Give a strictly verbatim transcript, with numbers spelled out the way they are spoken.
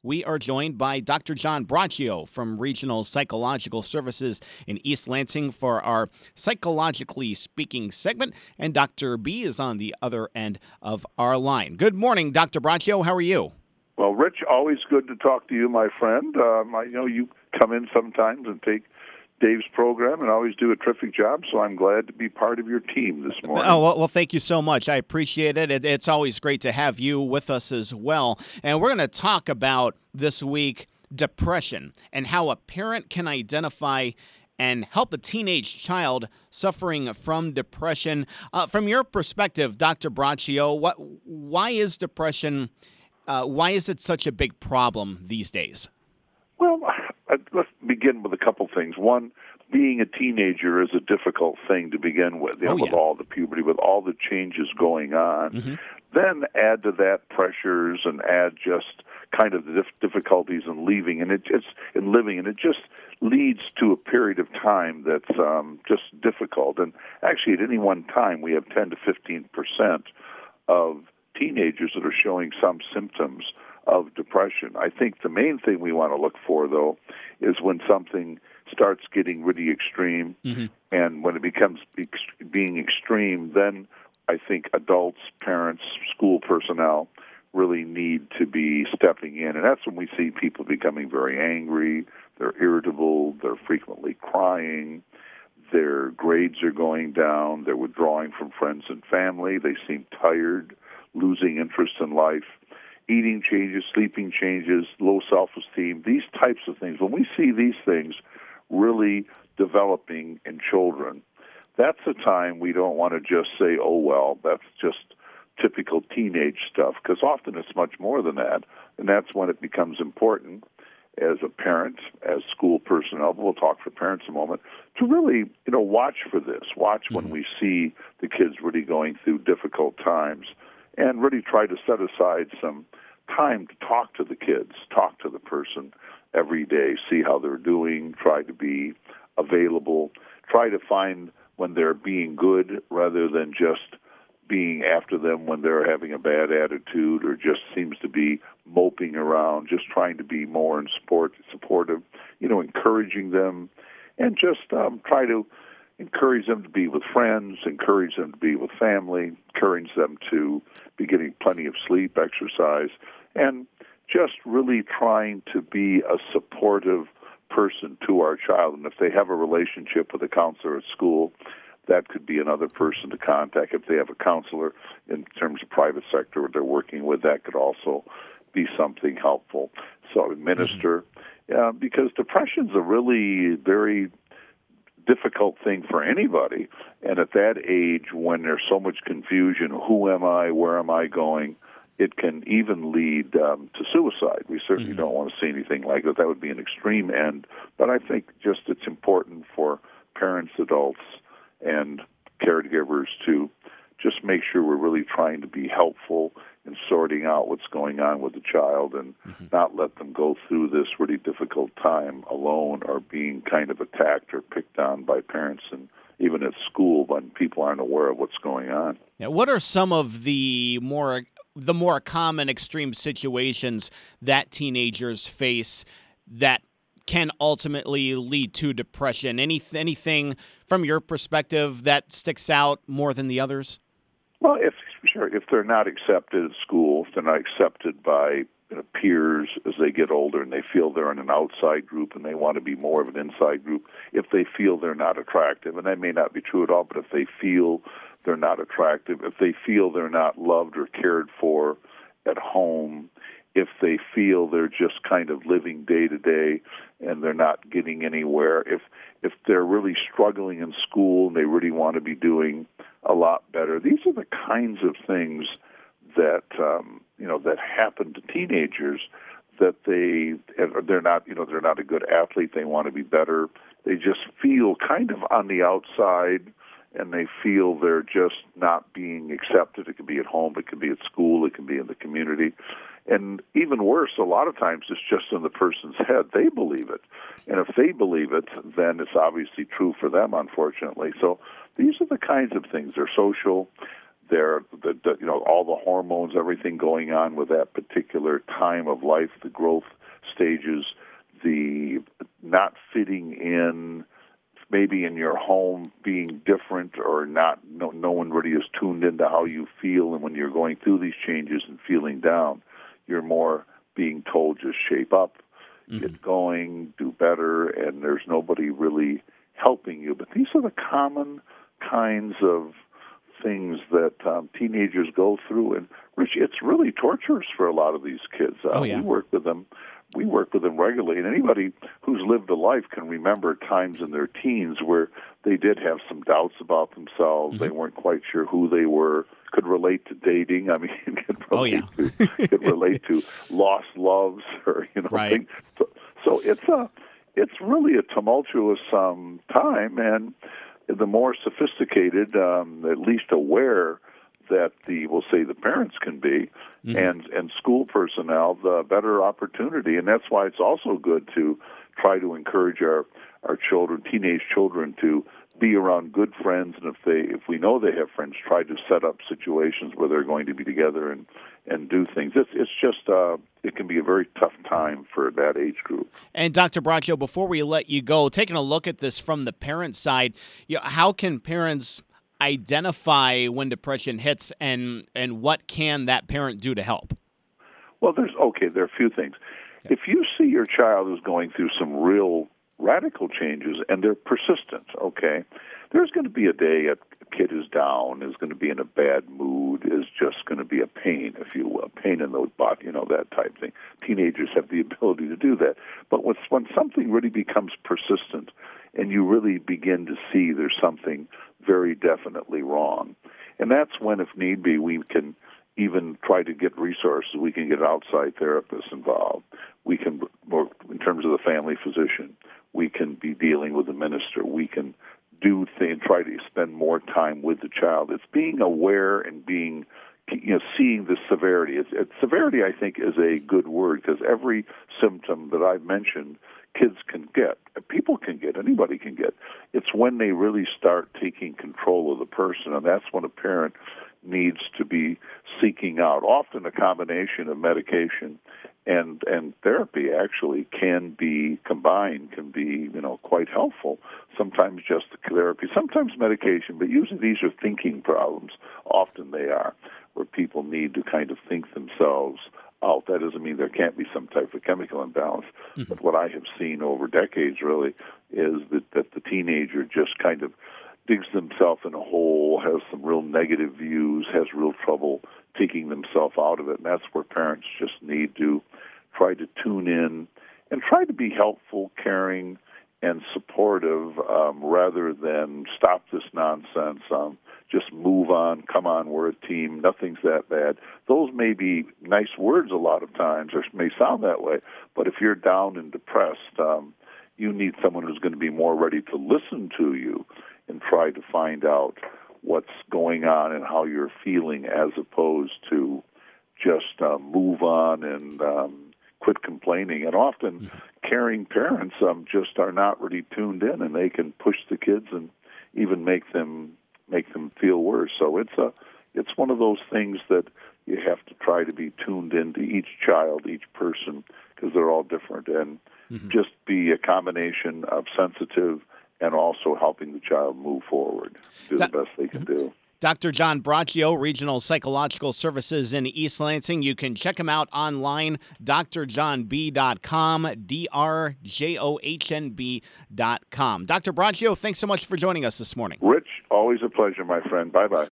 We are joined by Doctor John Braccio from Regional Psychological Services in East Lansing for our Psychologically Speaking segment, and Doctor B is on the other end of our line. Good morning, Doctor Braccio. How are you? Well, Rich, always good to talk to you, my friend. Um, I know you come in sometimes and take Dave's program and always do a terrific job, so I'm glad to be part of your team this morning. Oh, well, well thank you so much. I appreciate it. it. It's always great to have you with us as well. And we're going to talk about this week depression and how a parent can identify and help a teenage child suffering from depression. Uh, from your perspective, Doctor Braccio, what, why is depression, uh, why is it such a big problem these days? Well, let's begin with a couple things. One, being a teenager is a difficult thing to begin with, you know, oh, yeah. with all the puberty, with all the changes going on. Mm-hmm. Then add to that pressures and add just kind of the dif- difficulties in leaving, and it just in living, and it just leads to a period of time that's um, just difficult. And actually, at any one time, we have ten to fifteen percent of teenagers that are showing some symptoms of depression. I think the main thing we want to look for, though, is when something starts getting really extreme, mm-hmm. and when it becomes ex- being extreme, then I think adults, parents, school personnel really need to be stepping in. And that's when we see people becoming very angry, they're irritable, they're frequently crying, their grades are going down, they're withdrawing from friends and family, they seem tired, losing interest in life, eating changes, sleeping changes, low self-esteem, these types of things. When we see these things really developing in children, that's a time we don't want to just say, oh, well, that's just typical teenage stuff, because often it's much more than that, and that's when it becomes important as a parent, as school personnel, we'll talk for parents a moment, to really, you know, watch for this, watch mm-hmm. when we see the kids really going through difficult times, and really try to set aside some time to talk to the kids, talk to the person every day, see how they're doing, try to be available, try to find when they're being good rather than just being after them when they're having a bad attitude or just seems to be moping around, just trying to be more in support, supportive, you know, encouraging them, and just um, try to encourage them to be with friends, encourage them to be with family, encourage them to be getting plenty of sleep, exercise, and just really trying to be a supportive person to our child. And if they have a relationship with a counselor at school, that could be another person to contact. If they have a counselor in terms of private sector they're working with, that could also be something helpful. So administer, mm-hmm. uh, because depression's a really very difficult thing for anybody. And at that age, when there's so much confusion, who am I, where am I going, it can even lead um, to suicide. We certainly mm-hmm. don't want to see anything like that. That would be an extreme end. But I think just it's important for parents, adults, and caregivers to just make sure we're really trying to be helpful in sorting out what's going on with the child and mm-hmm. not let them go through this really difficult time alone or being kind of attacked or picked on by parents and even at school when people aren't aware of what's going on. Yeah, what are some of the more the more common extreme situations that teenagers face that can ultimately lead to depression? Any, anything from your perspective that sticks out more than the others? Well, if sure, if they're not accepted at school, if they're not accepted by you know, peers as they get older and they feel they're in an outside group and they want to be more of an inside group, if they feel they're not attractive, and that may not be true at all, but if they feel they're not attractive, if they feel they're not loved or cared for at home, if they feel they're just kind of living day to day and they're not getting anywhere, if if they're really struggling in school and they really want to be doing a lot better, these are the kinds of things that um, you know that happen to teenagers. That they they're not you know they're not a good athlete. They want to be better. They just feel kind of on the outside, and they feel they're just not being accepted. It could be at home, it could be at school, it can be in the community. And even worse, a lot of times it's just in the person's head. They believe it. And if they believe it, then it's obviously true for them, unfortunately. So these are the kinds of things. They're social. There, the, the, you know, all the hormones, everything going on with that particular time of life, the growth stages, the not fitting in, maybe in your home being different or not, no, no one really is tuned into how you feel, and when you're going through these changes and feeling down, you're more being told just shape up, mm-hmm. get going, do better, and there's nobody really helping you. But these are the common kinds of things that um, teenagers go through, and Rich, it's really torturous for a lot of these kids. Uh, oh, yeah. We work with them. We work with them regularly, and anybody who's lived a life can remember times in their teens where they did have some doubts about themselves. Mm-hmm. They weren't quite sure who they were. Could relate to dating. I mean, could relate oh, yeah. to could relate to lost loves, or you know, right. things. So, so it's a it's really a tumultuous um, time, and the more sophisticated, um, at least aware that the, we'll say the parents can be, mm-hmm. and, and school personnel, the better opportunity. And that's why it's also good to try to encourage our, our children, teenage children, to be around good friends. And if they, if we know they have friends, try to set up situations where they're going to be together and, and do things. It's, it's just, uh, it can be a very tough time for that age group. And Doctor Braccio, before we let you go, taking a look at this from the parent side, you know, how can parents identify when depression hits, and and what can that parent do to help? Well, there's okay. There are a few things. Okay. If you see your child is going through some real radical changes and they're persistent, okay, there's going to be a day a kid is down, is going to be in a bad mood, is just going to be a pain, if you will, pain in the butt, you know, that type thing. Teenagers have the ability to do that. But when, when something really becomes persistent and you really begin to see there's something very definitely wrong, and that's when, if need be, we can even try to get resources. We can get outside therapists involved. We can, work in terms of the family physician, we can be dealing with the minister. We can do things, try to spend more time with the child. It's being aware and being, you know, seeing the severity. It's, it's, severity, I think, is a good word, because every symptom that I've mentioned, kids can get, people can get, anybody can get. It's when they really start taking control of the person, and that's when a parent needs to be seeking out. Often a combination of medication and and therapy actually can be combined, can be, you know, quite helpful. Sometimes just therapy, sometimes medication, but usually these are thinking problems. Often they are, where people need to kind of think themselves out. That doesn't mean there can't be some type of chemical imbalance, mm-hmm. but what I have seen over decades really is that, that the teenager just kind of digs themselves in a hole, has some real negative views, has real trouble taking themselves out of it, and that's where parents just need to try to tune in and try to be helpful, caring, and supportive, um, rather than stop this nonsense, um, just move on, come on, we're a team, nothing's that bad. Those may be nice words a lot of times, or may sound that way, but if you're down and depressed, um, you need someone who's going to be more ready to listen to you and try to find out what's going on and how you're feeling, as opposed to just uh, move on and um, quit complaining. And often mm-hmm. caring parents um, just are not really tuned in, and they can push the kids and even make them make them feel worse. So it's a it's one of those things that you have to try to be tuned into each child, each person, because they're all different, and mm-hmm. just be a combination of sensitive and also helping the child move forward, do the best they can do. Doctor John Braccio, Regional Psychological Services in East Lansing. You can check him out online, d r john b dot com, D R J O H N B dot com. Doctor Braccio, thanks so much for joining us this morning. Rich, always a pleasure, my friend. Bye-bye.